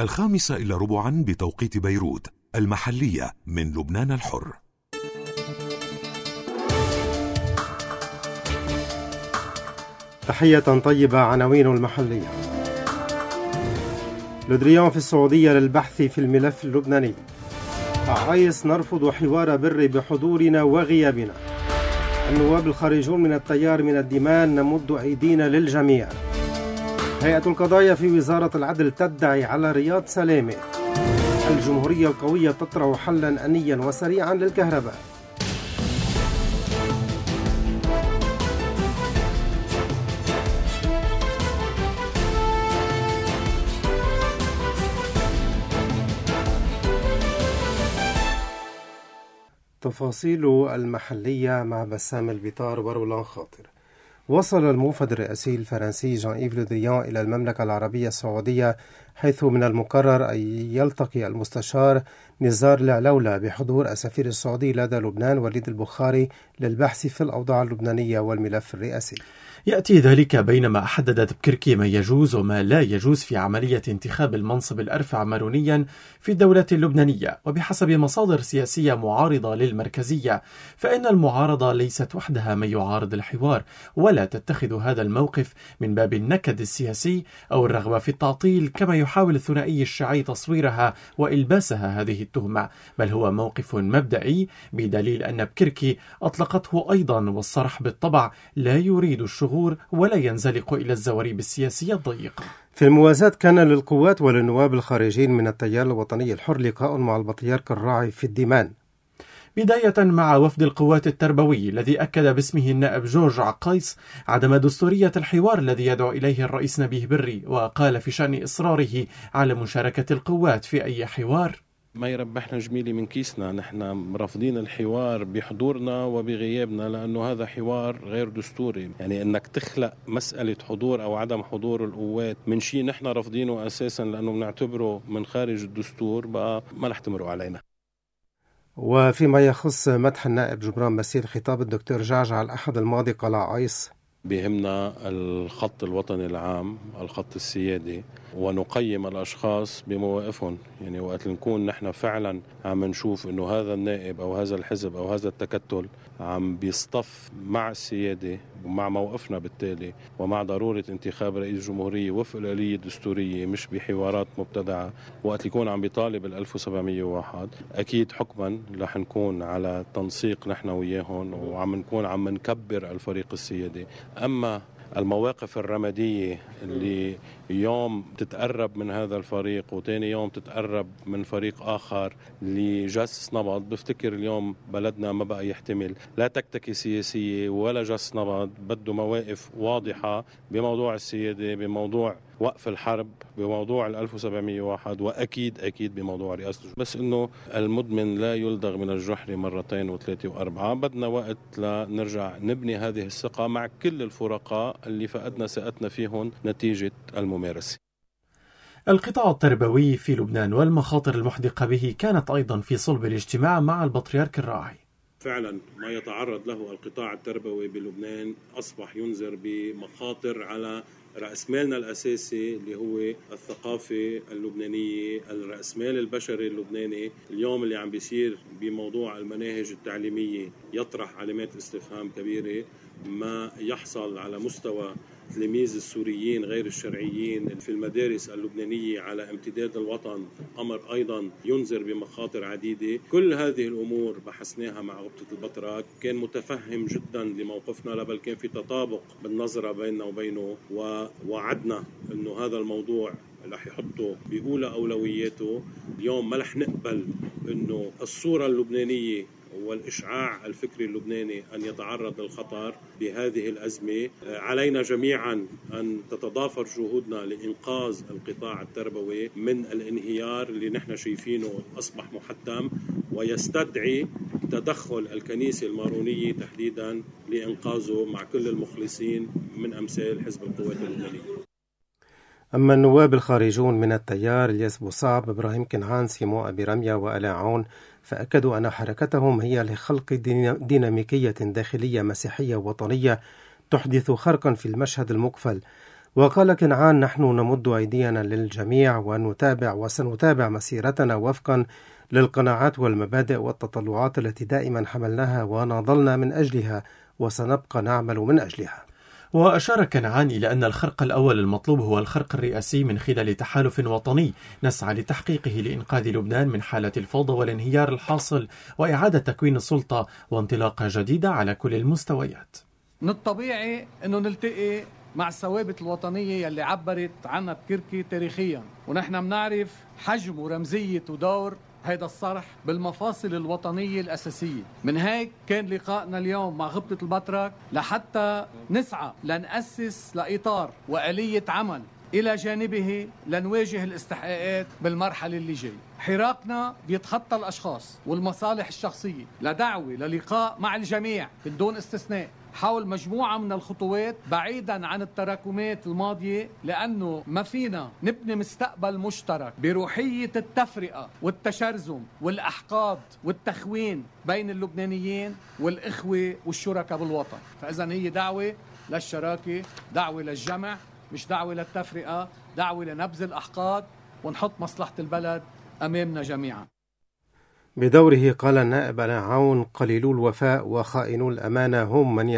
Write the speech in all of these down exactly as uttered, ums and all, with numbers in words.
الخامسة إلى ربعا بتوقيت بيروت. المحلية من لبنان الحر. تحية طيبة. عناوين المحلية. لودريان في السعودية للبحث في الملف اللبناني. عايس نرفض حوار بري بحضورنا وغيابنا. النواب الخارجون من التيار من الديمان نمد أيدينا للجميع. هيئة القضايا في وزارة العدل تدعي على رياض سلامة. الجمهورية القوية تطرح حلا أنيا وسريعا للكهرباء. تفاصيل المحلية مع بسام البطار ورولان خاطر. وصل الموفد الرئاسي الفرنسي جان إيف لودريان إلى المملكة العربية السعودية، حيث من المقرر أن يلتقي المستشار نزار العلولة بحضور السفير السعودي لدى لبنان وليد البخاري للبحث في الأوضاع اللبنانية والملف الرئاسي. يأتي ذلك بينما حددت بكركي ما يجوز وما لا يجوز في عملية انتخاب المنصب الأرفع مرونيا في الدولة اللبنانية. وبحسب مصادر سياسية معارضة للمركزية، فإن المعارضة ليست وحدها من يعارض الحوار، ولا تتخذ هذا الموقف من باب النكد السياسي أو الرغبة في التعطيل كما يحاول الثنائي الشيعي تصويرها وإلباسها هذه التهمة، بل هو موقف مبدئي، بدليل أن بكركي أطلقته أيضا، والصرح بالطبع لا يريد الشغل ولا ينزلق إلى الزواريب السياسية الضيقة. في الموازاة، كان للقوات وللنواب الخارجين من التيار الوطني الحر لقاء مع البطريرك الراعي في الديمان، بداية مع وفد القوات التربوي الذي أكد باسمه النائب جورج عقايس عدم دستورية الحوار الذي يدعو إليه الرئيس نبيه بري، وقال في شأن إصراره على مشاركة القوات في أي حوار: ما يربحنا جميلي من كيسنا، نحن رافضين الحوار بحضورنا وبغيابنا لأنه هذا حوار غير دستوري. يعني أنك تخلق مسألة حضور أو عدم حضور القوات من شيء نحن رافضينه أساسا لأنه بنعتبره من خارج الدستور، بقى ما رح تمروا علينا. وفيما يخص مدح النائب جبران باسيل خطاب الدكتور جعجع الأحد الماضي، قال عايس: بيهمنا الخط الوطني العام، الخط السيادي، ونقيم الأشخاص بمواقفهم. يعني وقت نكون نحن فعلا عم نشوف إنه هذا النائب أو هذا الحزب أو هذا التكتل عم بيصطف مع السيادة ومع موقفنا بالتالي ومع ضرورة انتخاب رئيس جمهورية وفق الآلية الدستورية مش بحوارات مبتدعة، وقت يكون عم بيطالب الألف وسبعمية وواحد، أكيد حكما رح نكون على تنسيق نحن وياهم وعم نكون عم نكبر الفريق السيادي. أما المواقف الرمادية اللي يوم تتقرب من هذا الفريق وتاني يوم تتقرب من فريق آخر لجس نبض، بفتكر اليوم بلدنا ما بقى يحتمل لا تكتكي سياسية ولا جس نبض، بده مواقف واضحة بموضوع السيادة، بموضوع وقف الحرب، بموضوع الألف وسبعمية وواحد، وأكيد أكيد بموضوع رئاسة. بس إنه المدمن لا يلدغ من الجحر مرتين وثلاثة وأربعة. بدنا وقت لنرجع نبني هذه الثقة مع كل الفرقاء اللي فقدنا ثقتنا فيهم نتيجة الممارسة. القطاع التربوي في لبنان والمخاطر المحدقة به كانت أيضا في صلب الاجتماع مع البطريرك الراعي. فعلا ما يتعرض له القطاع التربوي بلبنان أصبح ينذر بمخاطر على رأس مالنا الأساسي اللي هو الثقافة اللبنانية، الرأس مال البشري اللبناني. اليوم اللي عم بيصير بموضوع المناهج التعليمية يطرح علامات استفهام كبيرة. ما يحصل على مستوى تلاميذ السوريين غير الشرعيين في المدارس اللبنانية على امتداد الوطن أمر أيضا ينذر بمخاطر عديدة. كل هذه الأمور بحثناها مع غبطة البطرك، كان متفهم جدا لموقفنا، بل كان في تطابق بالنظرة بيننا وبينه، ووعدنا أنه هذا الموضوع رح يحطه بأولى أولوياته. اليوم ما رح نقبل أنه الصورة اللبنانية والإشعاع الفكري اللبناني أن يتعرض للخطر بهذه الأزمة. علينا جميعا أن تتضافر جهودنا لإنقاذ القطاع التربوي من الانهيار اللي نحن شايفينه أصبح محتم، ويستدعي تدخل الكنيسة المارونية تحديدا لإنقاذه مع كل المخلصين من أمثال حزب القوات اللبنانية. أما النواب الخارجون من التيار الياس بوصعب، إبراهيم كنعان، سيمو أبي رمية وآلاء عون، فأكدوا أن حركتهم هي لخلق ديناميكية داخلية مسيحية وطنية تحدث خرقا في المشهد المقفل، وقال كنعان: نحن نمد أيدينا للجميع ونتابع وسنتابع مسيرتنا وفقا للقناعات والمبادئ والتطلعات التي دائما حملناها وناضلنا من أجلها وسنبقى نعمل من أجلها. وأشار كنعان إلى أن الخرق الأول المطلوب هو الخرق الرئاسي من خلال تحالف وطني نسعى لتحقيقه لإنقاذ لبنان من حالة الفوضى والانهيار الحاصل وإعادة تكوين السلطة وانطلاقة جديدة على كل المستويات. من الطبيعي أنه نلتقي مع الثوابت الوطنية اللي عبرت عنها بكركي تاريخيا، ونحن بنعرف حجم ورمزية ودور هيدا الصرح بالمفاصل الوطنية الأساسية. من هيك كان لقائنا اليوم مع غبطة البطرك لحتى نسعى لنأسس لإطار وآلية عمل إلى جانبه لنواجه الاستحقاقات بالمرحلة اللي جاي. حراكنا بيتخطى الأشخاص والمصالح الشخصية لدعوة للقاء مع الجميع بدون استثناء حول مجموعة من الخطوات بعيدا عن التراكمات الماضية، لأنه ما فينا نبني مستقبل مشترك بروحية التفرقة والتشرذم والأحقاد والتخوين بين اللبنانيين والإخوة والشركاء بالوطن. فإذا هي دعوة للشراكة، دعوة للجمع، مش دعوة للتفرقة، دعوة لنبذ الأحقاد ونحط مصلحة البلد أمامنا جميعا. بدوره قال النائب عون: قليلو الوفاء وخائنو الأمانة هم من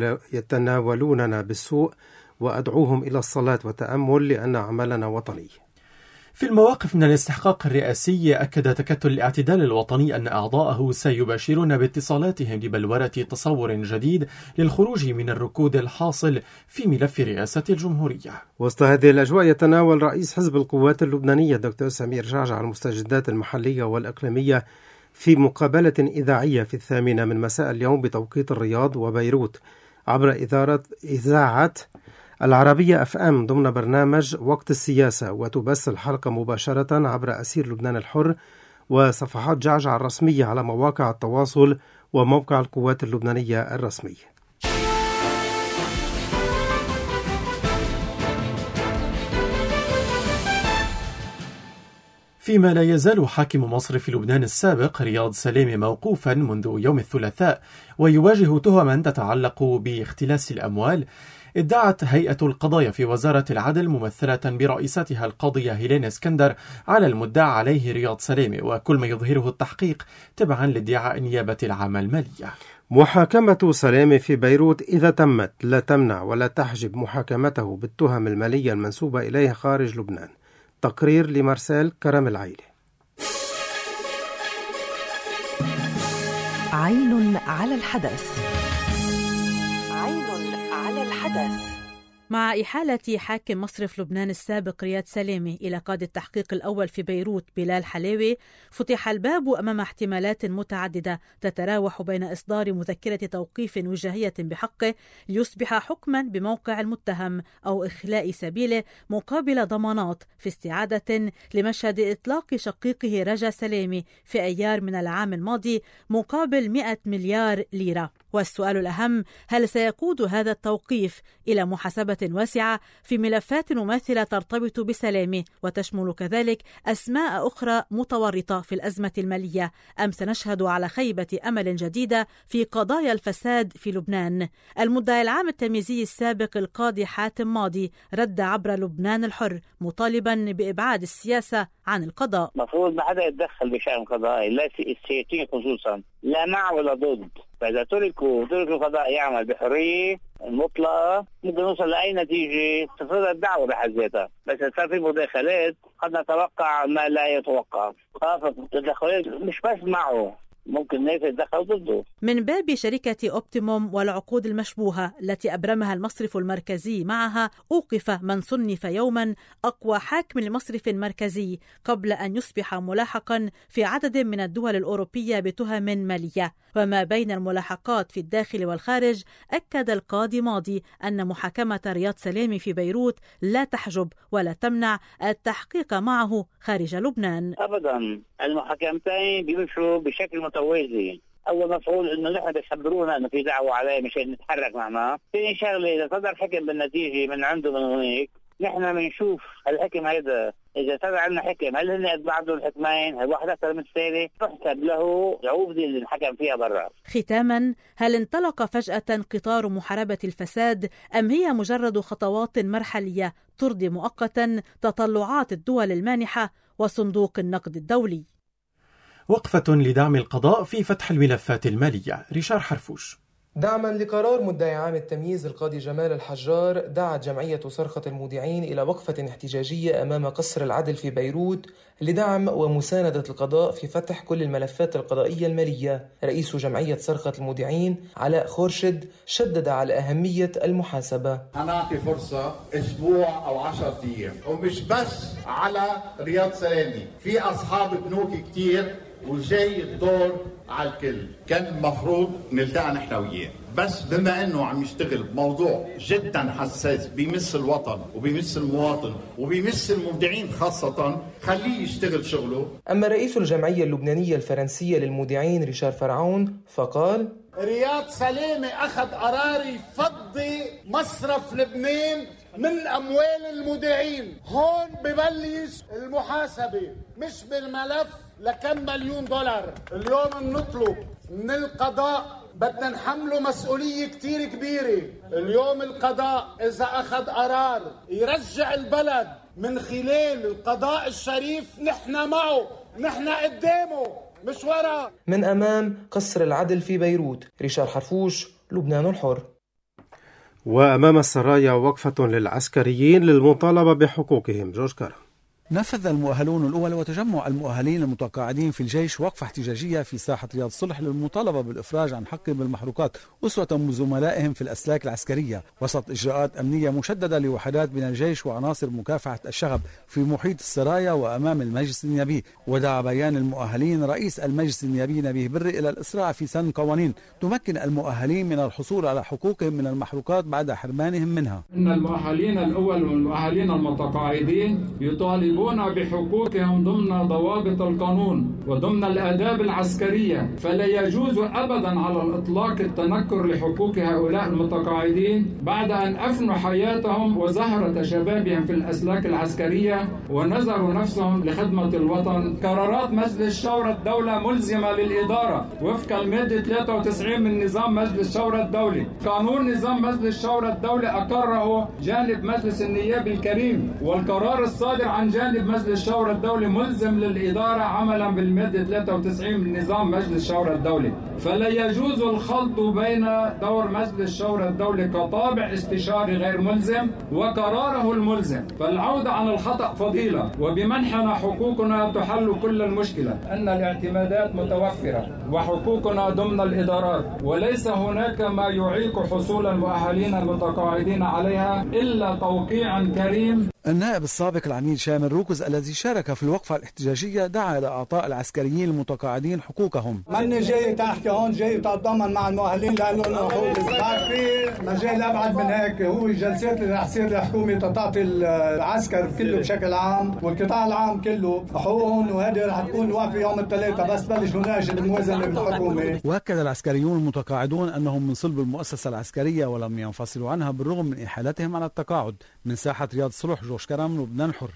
يتناولوننا بالسوء، وأدعوهم إلى الصلاة والتأمل لأن عملنا وطني. في المواقف من الاستحقاق الرئاسي أكد تكتل الاعتدال الوطني أن أعضاءه سيباشرون باتصالاتهم لبلورة تصور جديد للخروج من الركود الحاصل في ملف رئاسة الجمهورية. وسط هذه الأجواء يتناول رئيس حزب القوات اللبنانية الدكتور سمير جعجع المستجدات المحلية والإقليمية في مقابلة إذاعية في الثامنة من مساء اليوم بتوقيت الرياض وبيروت عبر إذاعة إذاعة العربية أف أم ضمن برنامج وقت السياسة، وتبث الحلقة مباشرة عبر أسير لبنان الحر وصفحات جعجع الرسمية على مواقع التواصل وموقع القوات اللبنانية الرسمي. فيما لا يزال حاكم مصرف لبنان السابق رياض سلامة موقوفا منذ يوم الثلاثاء ويواجه تهما تتعلق باختلاس الأموال، ادعت هيئة القضايا في وزارة العدل ممثلة برئيستها القاضية هيلين اسكندر على المدعى عليه رياض سلامة وكل ما يظهره التحقيق تبعا لادعاء النيابة العامة المالية. محاكمة سلامة في بيروت إذا تمت لا تمنع ولا تحجب محاكمته بالتهم المالية المنسوبة إليه خارج لبنان. تقرير لمارسيل كرم العيلي. عين على الحدث. عين على الحدث. مع إحالة حاكم مصرف لبنان السابق رياض سلامة إلى قاضي التحقيق الأول في بيروت بلال حلاوي، فتح الباب أمام احتمالات متعددة تتراوح بين إصدار مذكرة توقيف وجاهية بحقه ليصبح حكما بموقع المتهم أو إخلاء سبيله مقابل ضمانات في استعادة لمشهد إطلاق شقيقه رجا سلامة في أيار من العام الماضي مقابل مئة مليار ليرة. والسؤال الأهم: هل سيقود هذا التوقيف إلى محاسبة واسعة في ملفات مماثلة ترتبط بسلامة وتشمل كذلك أسماء أخرى متورطة في الأزمة المالية، أم سنشهد على خيبة أمل جديدة في قضايا الفساد في لبنان؟ المدعي العام التمييزي السابق القاضي حاتم ماضي رد عبر لبنان الحر مطالبا بإبعاد السياسة عن القضاء. مفروض ما حدا يتدخل بشأن قضائي، لا السياسيين خصوصا، لا مع ولا ضد. فإذا تركوا تركوا القضاء يعمل بحرية مطلقة ممكن نوصل لأي نتيجة تفرض الدعوة بحد ذاتها، بس صار في مداخلات قد نتوقع ما لا يتوقع. خافت التدخلات مش بس معه، ممكن ناس يتدخلوا ضده. من باب شركة أوبتيموم والعقود المشبوهة التي أبرمها المصرف المركزي معها، أوقف من صنف يوما أقوى حاكم لمصرف مركزي قبل أن يصبح ملاحقا في عدد من الدول الأوروبية بتهم مالية. وما بين الملاحقات في الداخل والخارج، أكد القاضي ماضي أن محاكمة رياض سلامة في بيروت لا تحجب ولا تمنع التحقيق معه خارج لبنان. أبدا، المحاكمتين بيمشوا بشكل متوازي. أول مفعول إنه نحن بيخبرونا إنه في دعوة عليه مشان نتحرك معنا. ثاني شغلة إذا صدر حكم بالنتيجة من عنده من هناك، نحن بنشوف الحكم هذا إذا صار عندنا حكم هل هن قد بعضهم الحكمين؟ هل واحد أكثر من الثاني؟ تحسب له العقوبة اللي انحكم فيها برا. ختاما، هل انطلق فجأة قطار محاربة الفساد أم هي مجرد خطوات مرحلية ترضي مؤقتا تطلعات الدول المانحة وصندوق النقد الدولي؟ وقفة لدعم القضاء في فتح الملفات المالية. ريشار حرفوش. دعما لقرار مدعي عام التمييز القاضي جمال الحجار، دعت جمعية صرخة المودعين إلى وقفة احتجاجية أمام قصر العدل في بيروت لدعم ومساندة القضاء في فتح كل الملفات القضائية المالية. رئيس جمعية صرخة المودعين علاء خورشد شدد على أهمية المحاسبة. هنعطي فرصة أسبوع أو عشرة أيام، ومش بس على رياض سلامي، في أصحاب بنوك كتير وجاي الدور على الكل. كان مفروض نلتقى نحن وياه، بس بما انه عم يشتغل بموضوع جدا حساس بيمس الوطن وبيمس المواطن وبيمس المودعين خاصة، خليه يشتغل شغله. أما رئيس الجمعية اللبنانية الفرنسية للمودعين ريشار فرعون فقال: رياض سلامة أخذ قرار يفضي مصرف لبنان من أموال المودعين. هون ببلش المحاسبة، مش بالملف لكم مليون دولار. اليوم بنطلب من القضاء، بدنا نحمله مسؤولية كتير كبيرة. اليوم القضاء إذا أخذ قرار يرجع البلد من خلال القضاء الشريف، نحن معه، نحن قدامه، مش ورا. من أمام قصر العدل في بيروت، ريشار حرفوش، لبنان الحر. وأمام السرايا وقفة للعسكريين للمطالبة بحقوقهم. جورج كارا. نفذ المؤهلون الأول وتجمع المؤهلين المتقاعدين في الجيش وقفة احتجاجية في ساحة رياض صلح للمطالبة بالإفراج عن حقهم بالمحروقات أسوة بزملائهم في الأسلاك العسكرية، وسط إجراءات أمنية مشددة لوحدات من الجيش وعناصر مكافحة الشغب في محيط السرايا وأمام المجلس النيابي. ودعا بيان المؤهلين رئيس المجلس النيابي نبيه بري إلى الإسراع في سن قوانين تمكن المؤهلين من الحصول على حقوقهم من المحروقات بعد حرمانهم منها. إن المؤهلين الأول والمؤهلين المتقاعدين يطالبون بحقوقهم ضمن ضوابط القانون وضمن الآداب العسكرية، فلا يجوز أبدا على الإطلاق التنكر لحقوق هؤلاء المتقاعدين بعد أن أفنوا حياتهم وزهرة شبابهم في الأسلاك العسكرية ونذروا نفسهم لخدمة الوطن. قرارات مجلس شورى الدولة ملزمة للإدارة وفق المادة ثلاثة وتسعين من نظام مجلس شورى الدولة. قانون نظام مجلس شورى الدولة أقره جانب مجلس النيابي الكريم، والقرار الصادر عن جانب مجلس شورى الدولة ملزم للإدارة عملا بالمادة ثلاثة وتسعين من نظام مجلس شورى الدولة. فلا يجوز الخلط بين دور مجلس شورى الدولة كطابع استشاري غير ملزم وقراره الملزم. فالعودة عن الخطأ فضيلة، وبمنحنا حقوقنا تحل كل المشكلة. أن الاعتمادات متوفرة وحقوقنا ضمن الإدارات، وليس هناك ما يعيق حصول المؤهلين المتقاعدين عليها إلا توقيع كريم. النائب السابق العميد شامل روكز الذي شارك في الوقفة الاحتجاجية دعا إلى إعطاء العسكريين المتقاعدين حقوقهم. ماني جاي تحكي هون، جاي تتضامن مع المؤهلين لأنه حقوق. بعد في مجال أبعد من هيك، هو الجلسات اللي رح تصير الحكومة تعطي العسكر كله بشكل عام والقطاع العام كله حقوقهم، وهذه رح تكون واقفة يوم الثلاثاء بس بلش مناقشة الموازنة بالحكومة. وأكد العسكريون المتقاعدون أنهم من صلب المؤسسة العسكرية ولم ينفصلوا عنها بالرغم من إحالتهم على التقاعد. من ساحة رياض صلح، جورج كرم، لبنان حر.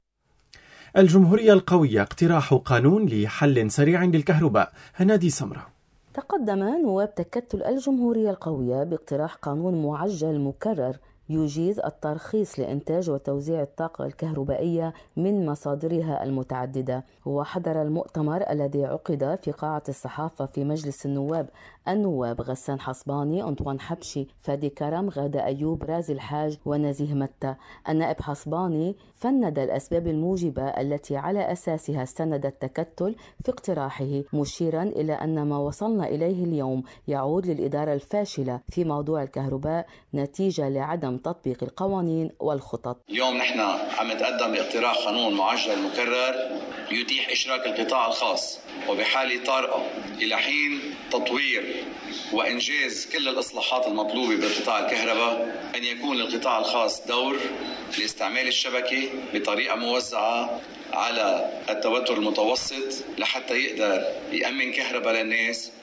الجمهورية القوية اقتراح قانون لحل سريع للكهرباء. هنادي سمرة. تقدم نواب تكتل الجمهورية القوية باقتراح قانون معجل مكرر يجيز الترخيص لإنتاج وتوزيع الطاقة الكهربائية من مصادرها المتعددة. وحضر المؤتمر الذي عقد في قاعة الصحافة في مجلس النواب النواب غسان حصباني، أنطوان حبشي، فادي كرم، غادة أيوب، رازي الحاج ونزيه متى. النائب حصباني فند الأسباب الموجبة التي على أساسها استند التكتل في اقتراحه، مشيرا إلى أن ما وصلنا إليه اليوم يعود للإدارة الفاشلة في موضوع الكهرباء نتيجة لعدم تطبيق القوانين والخطط. اليوم نحن عم نتقدم باقتراح قانون معجل مكرر يتيح إشراك القطاع الخاص وبحالة طارئة إلى حين تطوير وإنجاز كل الإصلاحات المطلوبة بقطاع الكهرباء، أن يكون للقطاع الخاص دور لاستعمال الشبكة بطريقة موزعة على التوتر المتوسط لحتى يقدر يأمن كهرباء للناس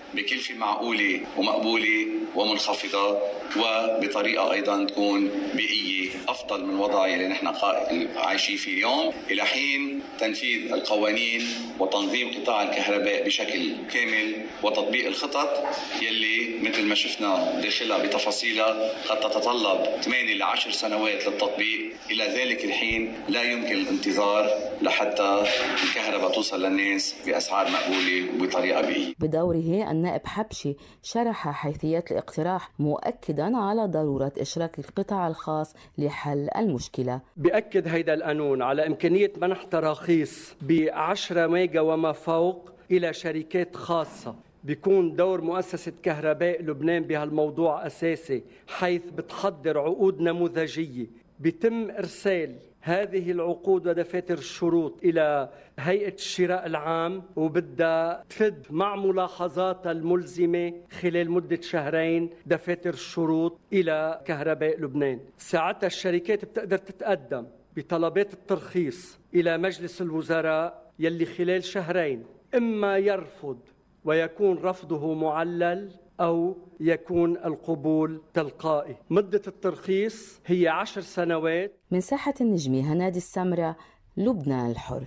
بكلفة معقولة ومقبولة ومنخفضة، وبطريقة أيضا تكون بيئية أفضل من وضع اللي نحن عايشين فيه اليوم، إلى حين تنفيذ القوانين وتنظيم قطاع الكهرباء بشكل كامل وتطبيق الخطط يلي مثل ما شفنا داخلها بتفاصيلها قد تتطلب ثمانية لعشر سنوات للتطبيق. إلى ذلك الحين لا يمكن الانتظار لحتى الكهرباء توصل للناس بأسعار مقبولة وبطريقة بيئية. بدوره النائب حبشي شرح حيثيات الاقتراح مؤكدا على ضرورة إشراك القطاع الخاص لحل المشكلة. بأكد هيدا القانون على إمكانية منح تراخيص بعشرة ميجا وما فوق إلى شركات خاصة. بيكون دور مؤسسة كهرباء لبنان بهالموضوع أساسي، حيث بتحضر عقود نموذجية بيتم إرسال هذه العقود ودفاتر الشروط إلى هيئة الشراء العام، وبدها تفد مع ملاحظاتها الملزمة خلال مدة شهرين دفاتر الشروط إلى كهرباء لبنان. ساعتها الشركات بتقدر تتقدم بطلبات الترخيص إلى مجلس الوزراء يلي خلال شهرين إما يرفض ويكون رفضه معلل أو يكون القبول تلقائي. مدة الترخيص هي عشر سنوات. من ساحة النجمة هنادي السمرة، لبنان الحر.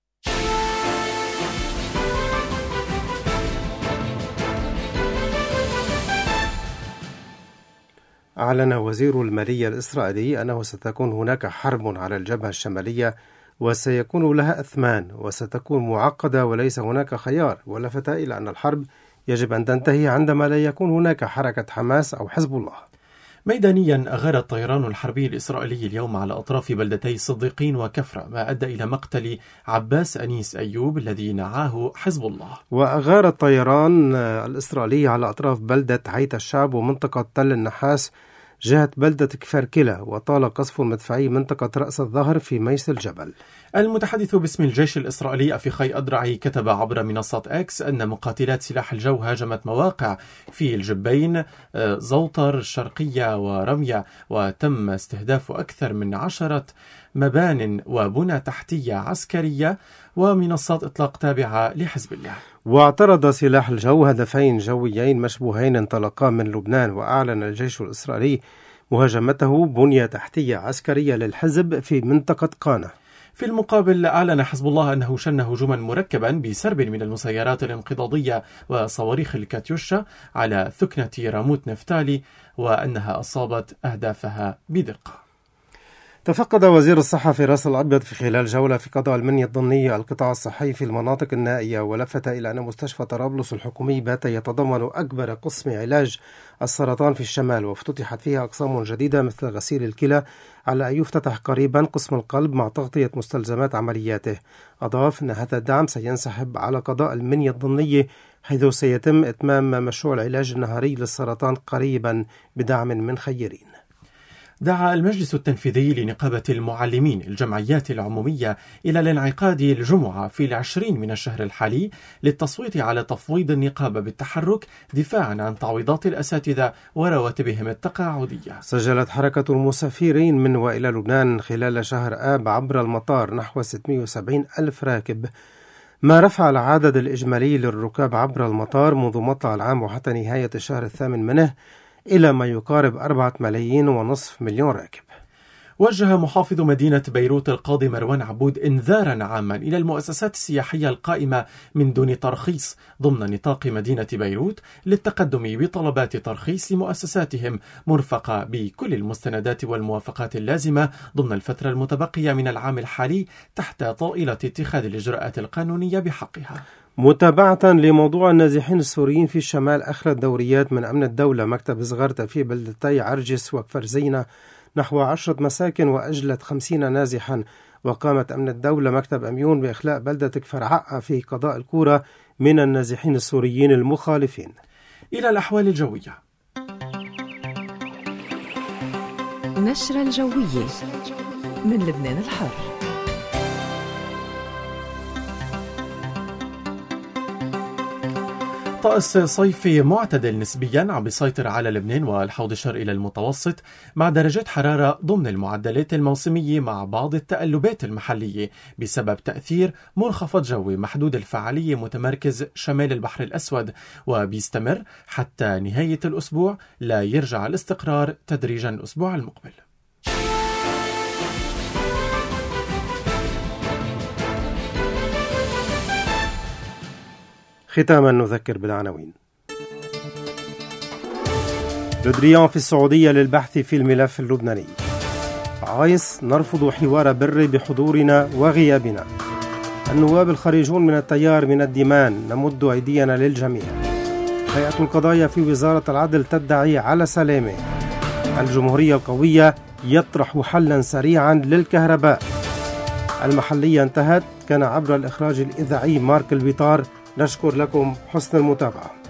أعلن وزير المالية الإسرائيلي أنه ستكون هناك حرب على الجبهة الشمالية وسيكون لها أثمان وستكون معقدة وليس هناك خيار، ولفت إلى أن الحرب يجب أن تنتهي عندما لا يكون هناك حركة حماس أو حزب الله. ميدانيا أغار الطيران الحربي الإسرائيلي اليوم على أطراف بلدتي صديقين وكفرة، ما أدى إلى مقتل عباس أنيس أيوب الذي نعاه حزب الله. وأغار الطيران الإسرائيلي على أطراف بلدة عيت الشعب ومنطقة تل النحاس جهة بلدة كفركلة، وطال قصف مدفعي منطقة رأس الظهر في ميس الجبل. المتحدث باسم الجيش الإسرائيلي أفيخاي أدرعي كتب عبر منصة إكس أن مقاتلات سلاح الجو هاجمت مواقع في الجبين زوطر الشرقية ورمية، وتم استهداف أكثر من عشرة مبان وبنى تحتية عسكرية ومنصات إطلاق تابعة لحزب الله. واعترض سلاح الجو هدفين جويين مشبوهين انطلقا من لبنان، وأعلن الجيش الإسرائيلي مهاجمته بنية تحتية عسكرية للحزب في منطقة قانا. في المقابل أعلن حزب الله أنه شن هجوما مركبا بسرب من المسيرات الانقضاضية وصواريخ الكاتيوشا على ثكنة راموت نفتالي، وأنها أصابت أهدافها بدقة. تفقد وزير الصحة في راس الأبيض في خلال جولة في قضاء المنيا الضمنية القطاع الصحي في المناطق النائية، ولفت إلى أن مستشفى طرابلس الحكومي بات يتضمن أكبر قسم علاج السرطان في الشمال، وافتتحت فيها أقسام جديدة مثل غسيل الكلى، على أن يفتتح قريبا قسم القلب مع تغطية مستلزمات عملياته. أضاف أن هذا الدعم سينسحب على قضاء المنيا الضمنية، حيث سيتم إتمام مشروع العلاج النهاري للسرطان قريبا بدعم من خيرين. دعا المجلس التنفيذي لنقابة المعلمين الجمعيات العمومية إلى الانعقاد الجمعة في العشرين من الشهر الحالي للتصويت على تفويض النقابة بالتحرك دفاعا عن تعويضات الأساتذة ورواتبهم التقاعدية. سجلت حركة المسافرين من وإلى لبنان خلال شهر آب عبر المطار نحو ستمائة وسبعين ألف راكب، ما رفع العدد الإجمالي للركاب عبر المطار منذ مطلع العام وحتى نهاية الشهر الثامن منه إلى ما يقارب أربعة ملايين ونصف مليون راكب. وجه محافظ مدينة بيروت القاضي مروان عبود إنذارا عاما إلى المؤسسات السياحية القائمة من دون ترخيص ضمن نطاق مدينة بيروت للتقدم بطلبات ترخيص لمؤسساتهم مرفقة بكل المستندات والموافقات اللازمة ضمن الفترة المتبقية من العام الحالي تحت طائلة اتخاذ الإجراءات القانونية بحقها. متابعة لموضوع النازحين السوريين في الشمال، أخرت دوريات من أمن الدولة مكتب زغرتة في بلدتي عرجس وكفرزينة نحو عشرة مساكن وأجلت خمسين نازحا، وقامت أمن الدولة مكتب أميون بإخلاء بلدة كفرعقة في قضاء الكورة من النازحين السوريين المخالفين. إلى الأحوال الجوية. نشرة الجوية من لبنان الحر. طقس صيفي معتدل نسبيا عم بيسيطر على لبنان والحوض الشرقي للمتوسط مع درجات حرارة ضمن المعدلات الموسمية مع بعض التقلبات المحلية بسبب تأثير منخفض جوي محدود الفعالية متمركز شمال البحر الأسود، وبيستمر حتى نهاية الأسبوع لا يرجع الاستقرار تدريجا الأسبوع المقبل. ختاما نذكر بالعناوين. لودريان في السعودية للبحث في الملف اللبناني. عايس نرفض حوار بري بحضورنا وغيابنا. النواب الخارجون من التيار من الديمان نمد أيدينا للجميع. هيئة القضايا في وزارة العدل تدعي على سلامة. الجمهورية القوية يطرح حلا سريعا للكهرباء. المحلية انتهت، كان عبر الإخراج الإذاعي مارك البيطار. نشكر لكم حسن المتابعة.